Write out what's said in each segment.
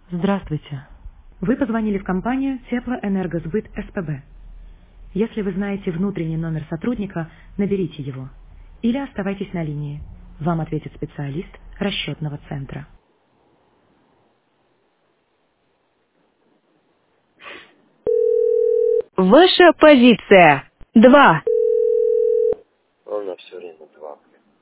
Здравствуйте. Вы позвонили в компанию Теплоэнергосбыт СПБ. Если вы знаете внутренний номер сотрудника, наберите его. Или оставайтесь на линии. Вам ответит специалист расчетного центра. Ваша позиция. 2. Он на все время два.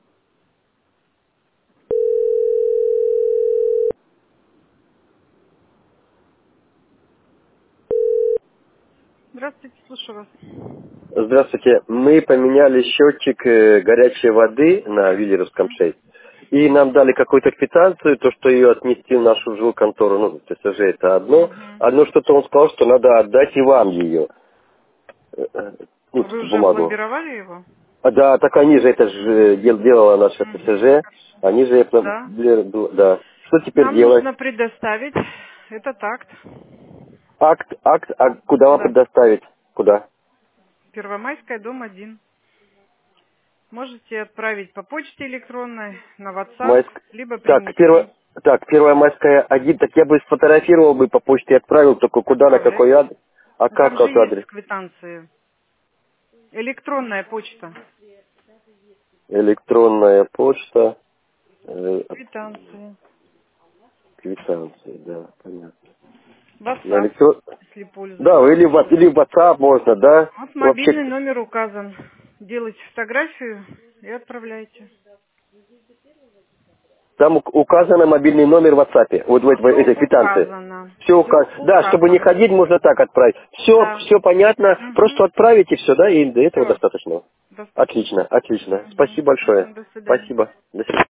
Здравствуйте, слушаю вас. Здравствуйте. Мы поменяли счетчик горячей воды на Виллеровском 6. И нам дали какую-то квитанцию, то, что ее отнести в нашу жилконтору, ну, ТСЖ это одно. Мгм. Одно что-то он сказал, что надо отдать и вам ее. Ну, Вы уже бумагу. опломбировали его? А, да, так они же это же делала наша Мгм. ТСЖ. Они же это, Да. да. Что теперь Нам делать? нужно предоставить этот акт. Акт, а куда вам Да. предоставить? Куда? Первомайская, дом 1. Можете отправить по почте электронной, на WhatsApp, Майск... либо Так, принести. первая майская 1, так я бы сфотографировал бы по почте и отправил, только куда, на какой Отправляйте. адрес? А Там как же есть адрес? в квитанции. Электронная почта. Электронная почта, Квитанции. квитанции, да, понятно. На WhatsApp, электро... если Да, пользуетесь. или в WhatsApp можно, да? Вот Вообще, мобильный номер указан. Делайте фотографию и отправляйте. там указан мобильный номер в WhatsApp, вот в Все этой квитанции. указано. Все Все указано. Да, чтобы не указано. ходить, можно так отправить. Все, Да. все понятно, Угу. просто отправите все, да, и до этого Все. достаточно. Достаточно. Отлично, отлично. Угу. Спасибо большое. До свидания. Спасибо. До свидания.